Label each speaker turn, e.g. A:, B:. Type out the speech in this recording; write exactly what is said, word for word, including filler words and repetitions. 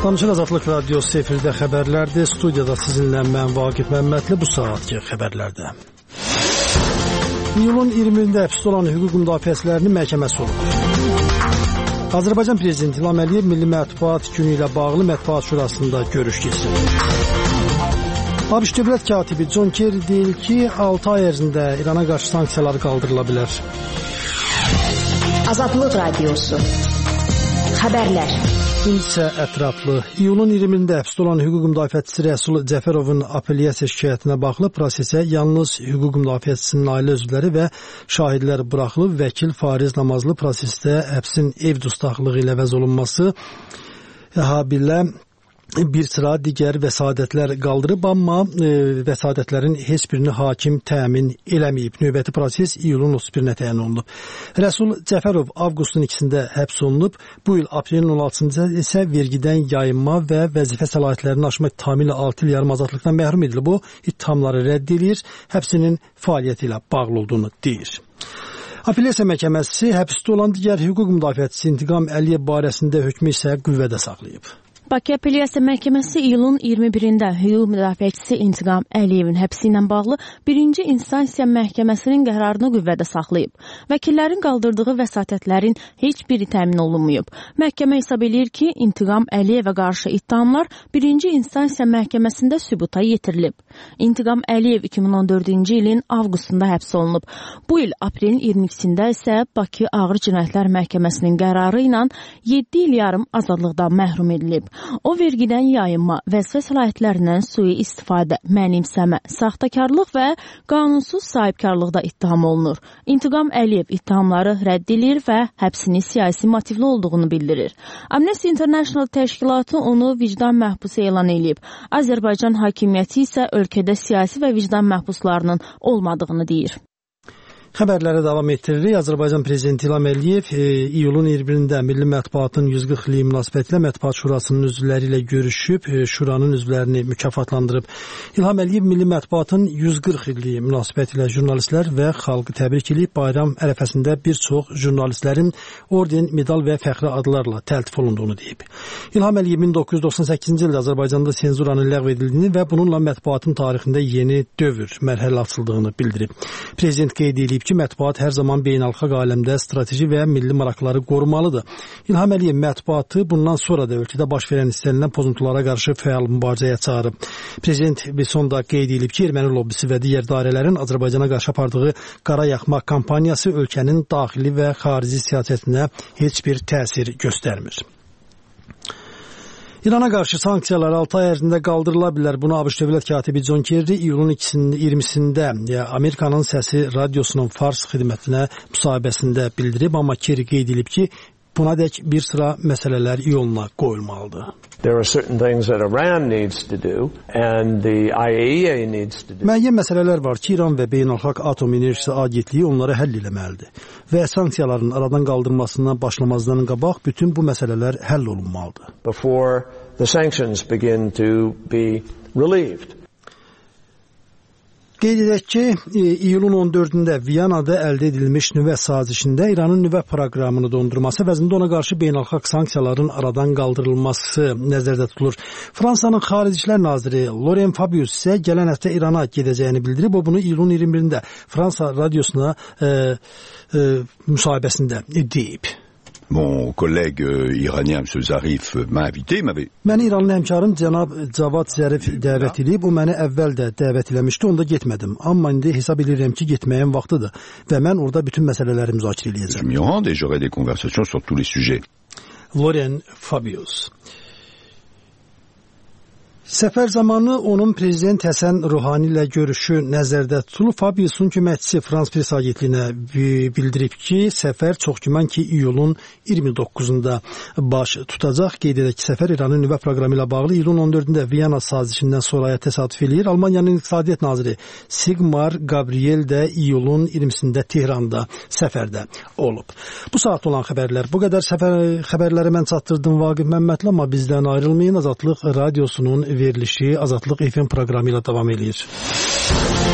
A: Danışıq Azadlıq Radiosu efirdə xəbərlərdir. Studiyada sizinlə mən Vaqif Məmmədli bu saatki xəbərlərdə. İyulun iyirmisində həbsdə olan hüquq müdafiəçilərinin məhkəməsi olub. Azərbaycan Prezidenti İlham Əliyev Milli Mətbuat Günü ilə bağlı Mətbuat Şurasında görüş keçirdi. ABŞ Dövlət katibi John Kerry deyir ki, altı ay ərzində İrana qarşı sanksiyalar qaldırıla bilər.
B: Azadlıq Radiosu xəbərlər.
A: İndi isə ətraflı. İyulun iyirmisində həbsdə olan hüquq müdafiəçisi Rəsul Cəfərovun apellyasiya şikayətinə baxılı prosesə yalnız hüquq müdafiəçisinin ailə üzvləri və şahidlər buraxılıb. Vəkil Fariz Namazlı prosesdə həbsin ev dustaqlığı ilə əvəz olunması habelə bir sıra digər vəsadətlər qaldırıb, amma e, vəsadətlərin heç birini hakim təmin eləməyib. Növbəti proses iyulun otuz birinə təyin olunub. Rəsul Cəfərov avqustun ikisində həbs olunub. Bu il aprelin on altısında isə vergidən yayınma və vəzifə səlahiyyətlərini aşma ittihamı ilə altı il yarım azadlıqdan məhrum edilib. Bu ittihamları rədd edir, həbsinin fəaliyyəti ilə bağlı olduğunu deyir. Apellyasiya məhkəməsi həbsdə olan digər hüquq müdafiəçisi İntiqam Əliyev barəsində hökmü isə qüvvədə saxlayıb.
C: Bakı Apellyasiya Məhkəməsi iyulun iyirmi birində hüquq müdafiəçisi İntiqam Əliyevin həbsi ilə bağlı birinci instansiya məhkəməsinin qərarını qüvvədə saxlayıb. Vəkillərin qaldırdığı vəsatətlərin heç biri təmin olunmayıb. Məhkəmə hesab edir ki, İntiqam Əliyevə qarşı ittihamlar birinci instansiya məhkəməsində sübuta yetirilib. İntiqam Əliyev iki min on dördüncü ilin avqustunda həbs olunub. Bu il aprelin iyirmi ikisində isə Bakı Ağır Cinayətlər Məhkəməsinin qərarı ilə yeddi il yarım azadlıqdan məhrum edilib. O, vergidən yayınma, vəzifə səlahiyyətlərindən sui istifadə, mənimsəmə, saxtakarlıq və qanunsuz sahibkarlıqda ittiham olunur. İntiqam Əliyev ittihamları rədd edir və həbsini siyasi motivli olduğunu bildirir. Amnesty International təşkilatı onu vicdan məhbusu elan edib. Azərbaycan hakimiyyəti isə ölkədə siyasi və vicdan məhbuslarının olmadığını deyir.
A: Xəbərlərə davam etdiririk. Azərbaycan Prezidenti İlham Əliyev e, iyulun iyirmi birində Milli Mətbuatın yüz qırx illiyi münasibətilə Mətbuat Şurasının üzvləri ilə görüşüb, e, Şuranın üzvlərini mükafatlandırıb. İlham Əliyev Milli Mətbuatın yüz qırx illiyi münasibətilə jurnalistlər və xalqı təbrik edib. Bayram ərəfəsində bir çox jurnalistlərin orden, medal və fəxri adlarla təltif olunduğunu deyib. İlham Əliyev min doqquz yüz doxsan səkkizinci ildə Azərbaycanda senzuranın ləğv edildiyini və bununla mətbuatın tarixində yeni dövr mərhələ açıldığını bildirib. Prezident qeyd edib ki, mətbuat hər zaman beynəlxalq aləmdə strateji və milli maraqları qorumalıdır. İlham Əliyev mətbuatı bundan sonra da ölkədə baş verən istənilən pozuntulara qarşı fəal mübarizəyə çağırıb. Prezident sonda qeyd edib ki, erməni lobbisi və digər dairələrin Azərbaycana qarşı apardığı qara yaxma kampaniyası ölkənin daxili və xarici siyasətinə heç bir təsir göstərmir. İrana qarşı sanksiyalar altı ay ərzində qaldırıla bilər. Bunu ABŞ Dövlət katibi John Kerry iyulun iyirmisində Amerikanın Səsi radiosunun Fars xidmətinə müsahibəsində bildirib, amma Kerry qeyd edib ki, buna dək bir sıra məsələlər yoluna qoyulmalıdır.
D: There are certain things that Iran needs to do and the I A E A needs to do.
A: Müəyyən məsələlər var ki, İran və Beynəlxalq Atom Enerjisi Agentliyi onları həll etməlidir və sanksiyaların aradan qaldırılmasından başlamazdan qabaq bütün bu məsələlər həll olunmalıdır.
D: Before the sanctions begin to be relieved.
A: Qeyd edək ki, iyulun on dördündə Viyanada əldə edilmiş nüvə sazişində İranın nüvə proqramını dondurması əvəzində ona qarşı beynəlxalq sanksiyaların aradan qaldırılması nəzərdə tutulur. Fransanın Xarici İşlər naziri Laurent Fabius isə gələn həftə İrana gedəcəyini bildirib. O bunu iyulun iyirmi birində Fransa radiosuna e, e, müsahibəsində deyib.
E: Mon collègue euh, iranien, M. Zarif, m'a invité, m'avait...
A: Məni İranlı həmkarım cənab Cavad Zərif dəvət edib, o məni əvvəl də dəvət eləmişdi, onda getmədim. Amma indi hesab edirəm ki, getməyin vaxtıdır və mən orada bütün məsələləri müzakirə edəcəm.
E: Je m'y rends et j'aurai des conversations sur tous les sujets.
A: Laurent Fabius. Səfər zamanı onun prezident Həsən Ruhani ilə görüşü nəzərdə tutulub. Fabiusun köməkçisi Frans Press agentliyinə bildirib ki, səfər çox güman ki, iyulun iyirmi doqquzunda baş tutacaq. Qeyd edək ki, səfər İranın nüvə proqramı ilə bağlı iyulun on dördündə Viyana sazişindən sonraya təsadüf eləyir. Almaniyanın İqtisadiyyat naziri Sigmar Gabriel də iyulun iyirmisində Tehranda səfərdə olub. Bu saat olan xəbərlər bu qədər. Səfər xəbərləri mən çatdırdım Vaqif Məmmədli, amma bizdən ayrılmayın. Azadlıq radiosunun verilişi Azadlıq F M proqramı ilə davam edir.